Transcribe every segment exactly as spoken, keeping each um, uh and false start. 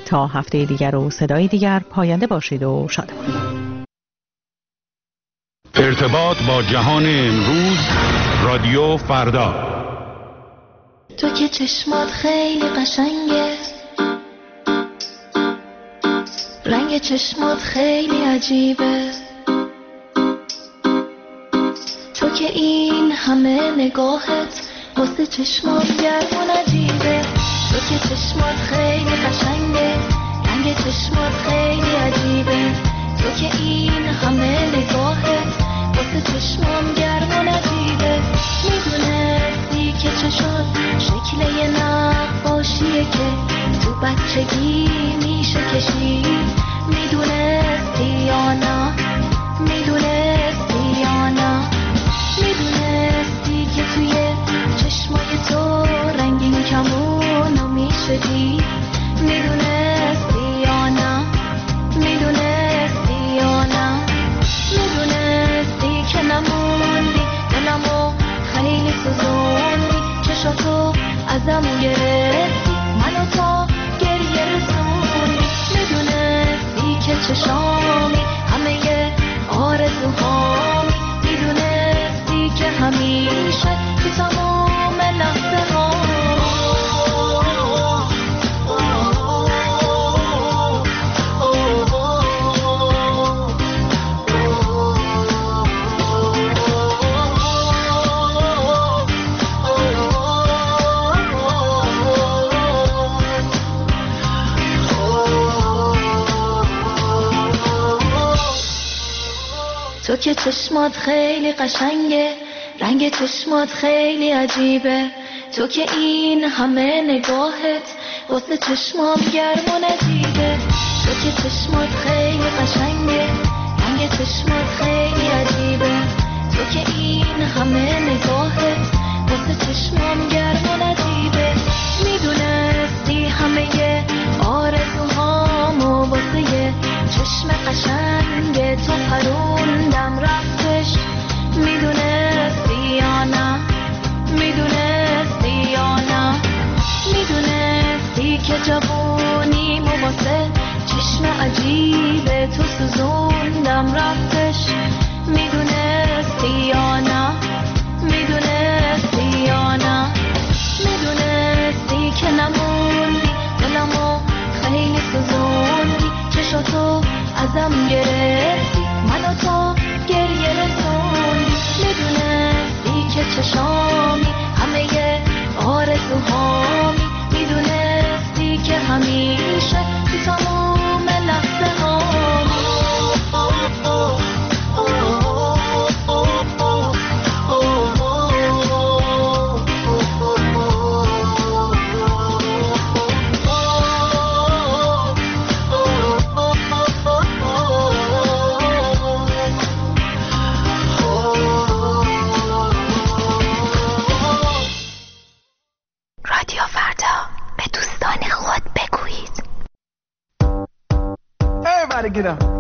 تا هفته دیگر و صدای دیگر پاینده باشید و شادمان. ارتباط با جهان امروز، رادیو فردا. تو که چشمات خیلی قشنگه، رنگ چشمات خیلی عجیبه، تو که این همه نگاهت واسه چشمات گرم و نجیبه، تو که چشمات خیلی قشنگه، رنگ چشمات خیلی عجیبه، تو که این همه نگاهت واسه چشمام گرم و نجیبه، میدونستی که چشات شکل یه نقاشیه که تو بچگی میشه کشید، میدونستی یا نه، میدونستی یا نه، میدونستی که توی چشمای تو رنگین کمونو میشه دید، میدونستی یا نه، میدونستی یا نه، میدونستی که نموندی دلمو خیلی سوزوندی، چشاتو ازم گرفتی منو تا گریه رسوندی، میدونستی که چشامی همه آرزوهامی، میدونستی که همیشه تو تمام لحظه ها تو که چشمات خیلی قشنگه، رنگ چشمات خیلی عجیبه، تو که این همه نگاهت واسه چشمام گرم و نجیبه، تو که چشمات خیلی قشنگه، رنگ چشمات خیلی عجیبه، تو که این همه نگاهت واسه چشمام گرم و نجیبه، میدونستی همه آرزوهامو واسه یه چشم قشنگ تو پروندم رفتش، میدونستی یا نه، میدونستی یا نه، میدونستی که جوونیمو واسه چشم عجیب تو سوزوندم رفتش، میدونستی یا نه، میدونستی یا نه، میدونستی که نموندی دلمو خیلی سوزوندی، چشاتو ازم گرفتی منو تا گریه رسوندی، میدونستی که چشامی همه آرزوهامی، میدونستی که همیشه تو تمام لحظه هامی. رادیو فردا، به دوستان خود بگویید. Everybody get up.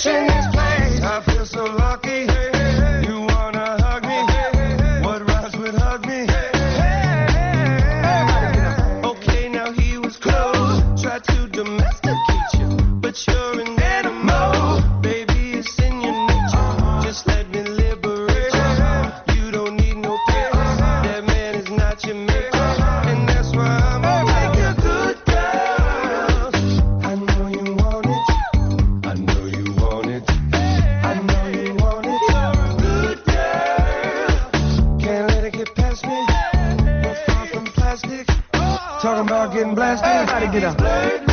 in this place. I feel so lucky. You wanna hug me? What rhymes with hug me? Okay, now he was close. Tried to domesticate you, but you're an animal. Baby, it's in your nature. Just let me liberate you. You don't need no papers. That man is not your maker, and that's why I'm like a good girl. I know you want it. I know you want it. I know you want it. You're a good girl. Can't let it get past me. We're far from plastic. Talking about getting blasted. Everybody get up.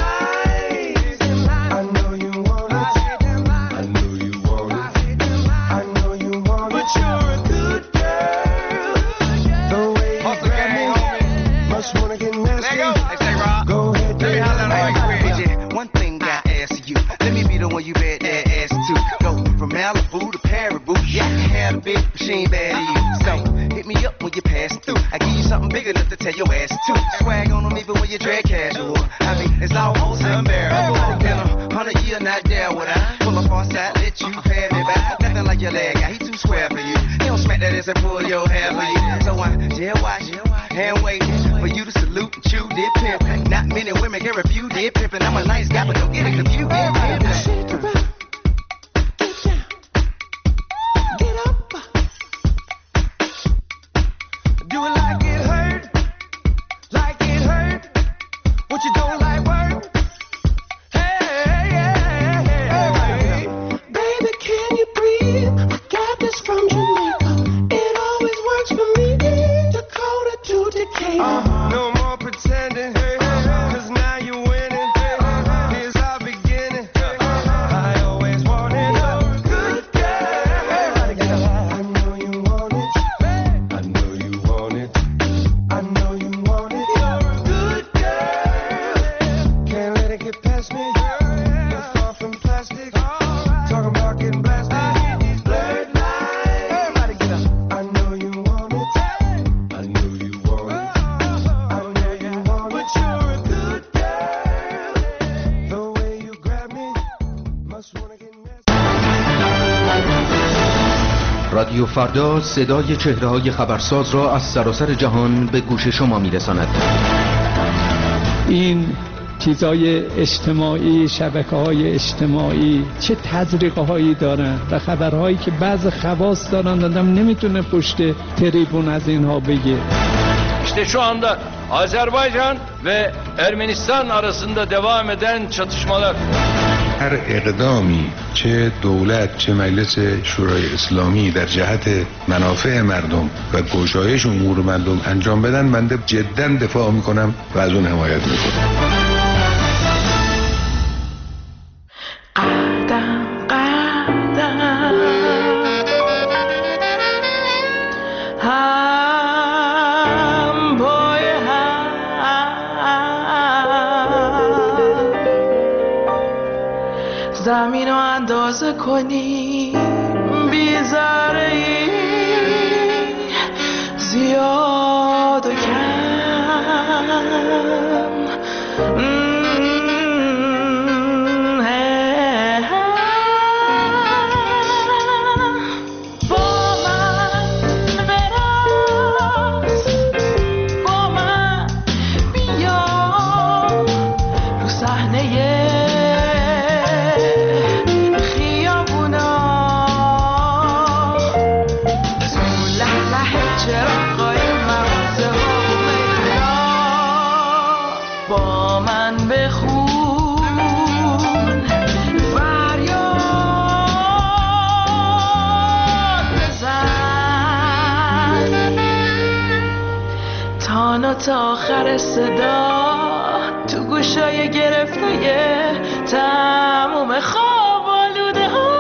I know you want it. I know you want it. I know you want it. But you're a good girl. The way you grab me, must wanna get nasty. Go ahead, do it. One thing I ask you, let me be the one you bet that ass to. Go from Malibu to Paribu, yeah, I had a big machine bad to you. So hit me up when you pass through. I give you something big enough to tell your ass to. Swag on them even when you drag casual. I mean, it's almost unbearable. Been a hundred years not there would I pull up on side, let you pay me back. Nothing like your leg guy, he too square for you. He don't smack that ass and pull your hair for you. So I jail watch, hand waiting for you to salute and chew did pimp. Not many women can refuse did pimpin'. I'm a nice guy, but don't get it confused. Did pimpin'. Shake it up. Get down. Get up. Do it like it hurt. Like it hurt. What you don't like work. Hey, hey, hey, hey. Baby, can you breathe? I got this from Jamaica. It always works for me. Dakota to Decatur. Uh, no more pretending. Cause now you're winning. Here's our beginning. I always wanted a good girl. I know you want it. I know you want it. I know you want it. You're a good girl. Can't let it get past me. You're far from plastic. Talking about getting blasted. Blurred lines. Everybody get up. I know you want it. I know you want it. I know you want it. But you're a good girl. The way you grab me, must wanna get nasty. رادیو فردا صدای چهره‌های خبرساز را از سراسر جهان به گوش شما می‌رساند. این چیزای اجتماعی، شبکه‌های اجتماعی چه تزریق‌هایی دارن و خبرهایی که بعض خواص دارن آدم نمیتونه پشت تریبون از اینها بگه. İşte şu anda Azerbaycan ve Ermenistan arasında devam eden çatışmalar. هر اقدامی چه دولت چه مجلس شورای اسلامی در جهت منافع مردم و گشایش امور مردم انجام بدن، من جدا دفاع میکنم و از اون حمایت میکنم. قدم قدم هم پای هم زمین رو اندازه کنیم بیزاره ای زیاد و کم. تا آخر صدا تو گوشای گرفتای تموم خواب آلوده ها.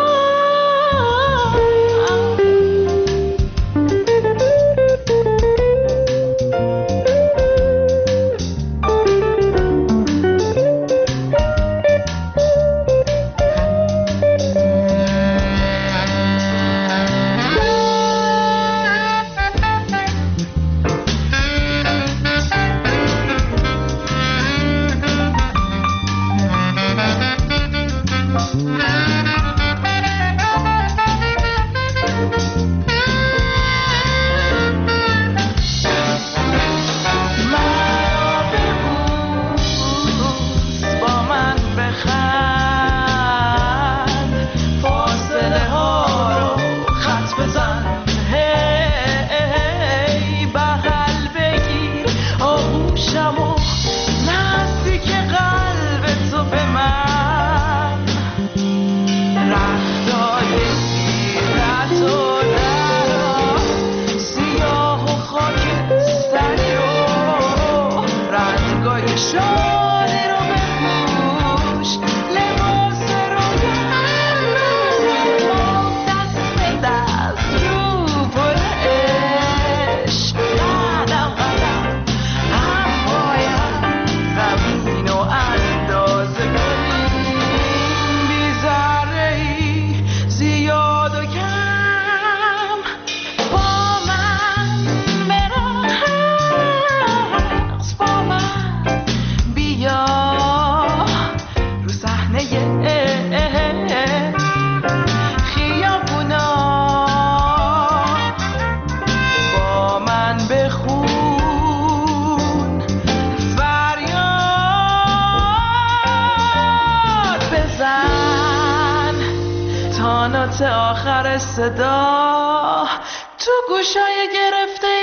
تا نوت آخر صدا تو گوشای گرفته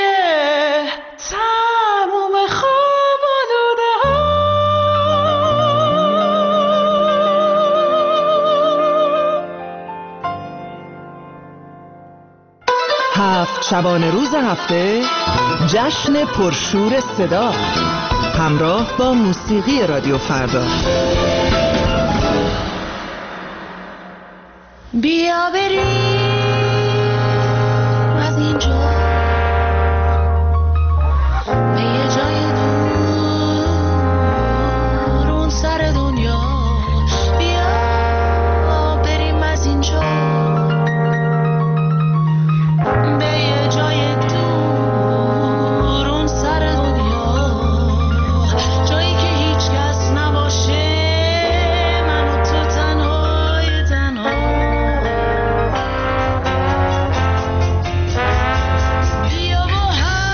تموم خواب آلوده ها. هفت شبانه روز هفته جشن پرشور صدا همراه با موسیقی رادیو فردا. بیا بریم از اینجا به یه جای دور اون سر دنیا. بیا بریم از اینجا به یه جای دور اون سر دنیا، جایی که هیچ کس نباشه، من و تو تنهای تنها. بیا با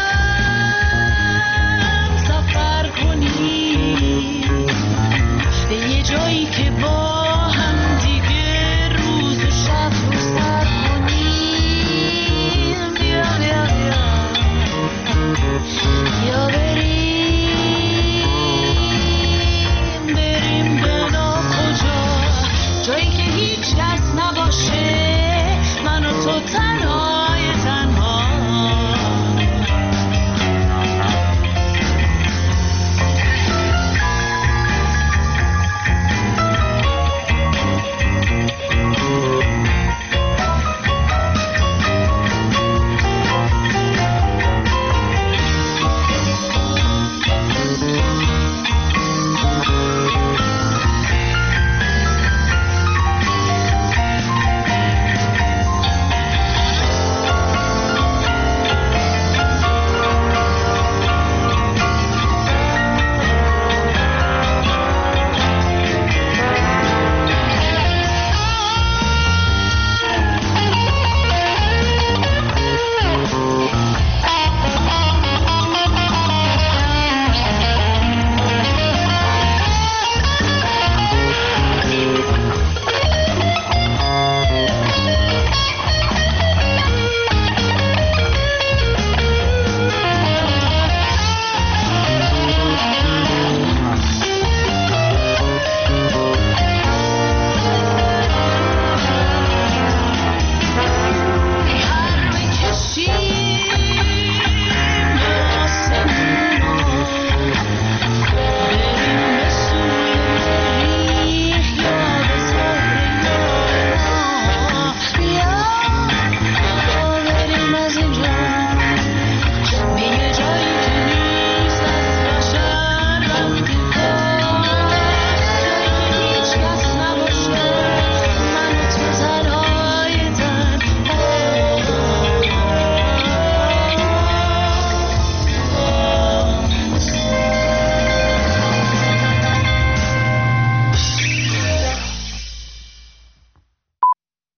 هم سفر کنیم به یه جایی که با هم دیگه روز و شب رو سر کنیم. بیا بیا بیا بیا بریم بریم به ناکجا، جایی که هیچ کس نباشه، من و تو تنهای تنها.